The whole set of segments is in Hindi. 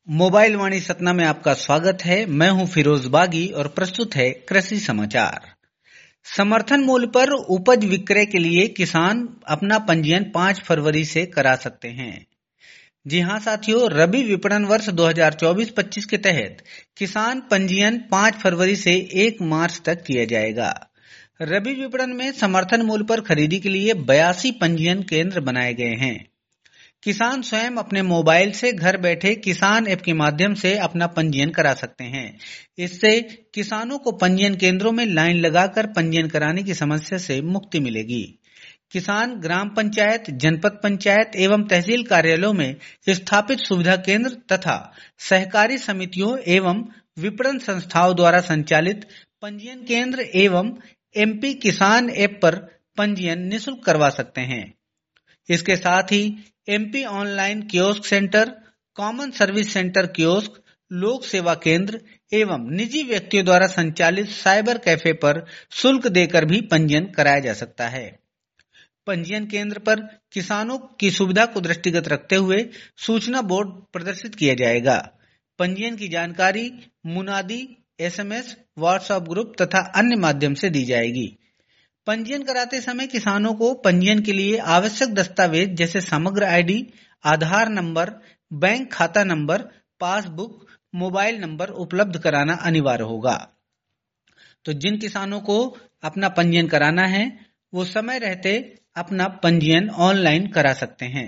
मोबाइल वाणी सतना में आपका स्वागत है। मैं हूं फिरोज बागी और प्रस्तुत है कृषि समाचार। समर्थन मूल्य पर उपज विक्रय के लिए किसान अपना पंजीयन 5 फरवरी से करा सकते हैं। जी हां साथियों, रबी विपणन वर्ष 2024-25 के तहत किसान पंजीयन 5 फरवरी से 1 मार्च तक किया जाएगा। रबी विपणन में समर्थन मूल्य पर खरीदी के लिए 82 पंजीयन केंद्र बनाए गए हैं। किसान स्वयं अपने मोबाइल से घर बैठे किसान ऐप के माध्यम से अपना पंजीयन करा सकते हैं। इससे किसानों को पंजीयन केंद्रों में लाइन लगाकर पंजीयन कराने की समस्या से मुक्ति मिलेगी। किसान ग्राम पंचायत, जनपद पंचायत एवं तहसील कार्यालयों में स्थापित सुविधा केंद्र तथा सहकारी समितियों एवं विपणन संस्थाओं द्वारा संचालित पंजीयन केंद्र एवं MP किसान ऐप पर पंजीयन निःशुल्क करवा सकते हैं। इसके साथ ही MP online kiosk centre, common service centre kiosk, लोक सेवा केंद्र एवं निजी व्यक्तियों द्वारा संचालित साइबर कैफे पर शुल्क देकर भी पंजीयन कराया जा सकता है। पंजीयन केंद्र पर किसानों की सुविधा को दृष्टिगत रखते हुए सूचना बोर्ड प्रदर्शित किया जाएगा। पंजीयन की जानकारी मुनादी, SMS, व्हाट्सएप ग्रुप तथा अन्य माध्यम से दी जाएगी। पंजीयन कराते समय किसानों को पंजीयन के लिए आवश्यक दस्तावेज जैसे Samagra ID, Aadhaar number, bank खाता नंबर, पासबुक, मोबाइल नंबर उपलब्ध कराना अनिवार्य होगा। तो जिन किसानों को अपना पंजीयन कराना है वो समय रहते अपना पंजीयन ऑनलाइन करा सकते हैं।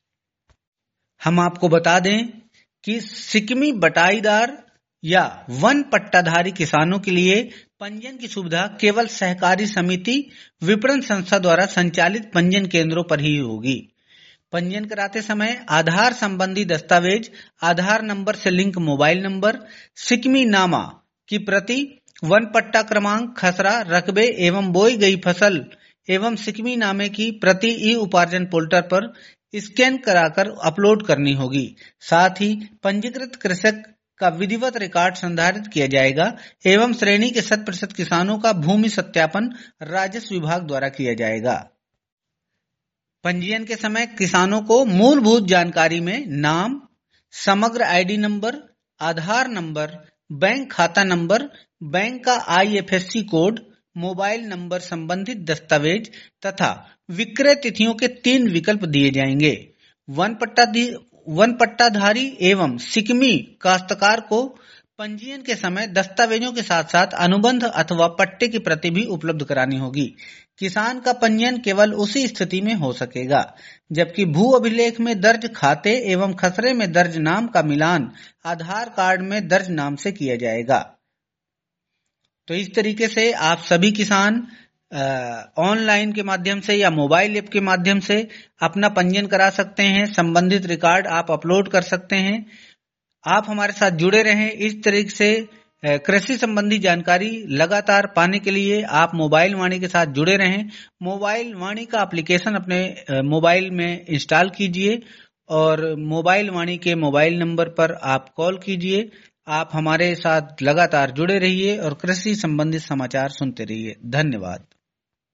हम आपको बता दें कि सिक्किमी बटाईदार या वन पट्टाधारी किसानों के लिए पंजीयन की सुविधा केवल सहकारी समिति विपणन संस्था द्वारा संचालित पंजीयन केंद्रों पर ही होगी। पंजीयन कराते समय आधार संबंधी दस्तावेज, आधार नंबर से लिंक मोबाइल नंबर, सिक्किमी नामा की प्रति, वन पट्टा क्रमांक, खसरा, रकबे एवं बोई गई फसल एवं सिक्किमी नामे की प्रति ई-उपार्जन पोर्टल पर स्कैन कराकर अपलोड करनी होगी। साथ ही पंजीकृत कृषक का विधिवत रिकॉर्ड संधारित किया जाएगा एवं श्रेणी के 100% किसानों का भूमि सत्यापन राजस्व विभाग द्वारा किया जाएगा। पंजीयन के समय किसानों को मूलभूत जानकारी में नाम, Samagra ID number, Aadhaar number, bank खाता नंबर, बैंक का IFSC कोड, मोबाइल नंबर संबंधित दस्तावेज तथा विक्रय तिथियों के 3 विकल्प दिए जाएंगे। वन पट्टाधारी एवं सिक्किमी काश्तकार को पंजीयन के समय दस्तावेजों के साथ साथ अनुबंध अथवा पट्टे की प्रति भी उपलब्ध करानी होगी। किसान का पंजीयन केवल उसी स्थिति में हो सकेगा जबकि भू अभिलेख में दर्ज खाते एवं खसरे में दर्ज नाम का मिलान आधार कार्ड में दर्ज नाम से किया जाएगा। तो इस तरीके से आप सभी किसान ऑनलाइन के माध्यम से या मोबाइल ऐप के माध्यम से अपना पंजीयन करा सकते हैं। संबंधित रिकॉर्ड आप अपलोड कर सकते हैं। आप हमारे साथ जुड़े रहें। इस तरीके से कृषि संबंधी जानकारी लगातार पाने के लिए आप मोबाइल वाणी के साथ जुड़े रहें। मोबाइल वाणी का एप्लीकेशन अपने मोबाइल में इंस्टॉल कीजिए और मोबाइल वाणी के मोबाइल नंबर पर आप कॉल कीजिए। आप हमारे साथ लगातार जुड़े रहिए और कृषि संबंधित समाचार सुनते रहिए। धन्यवाद।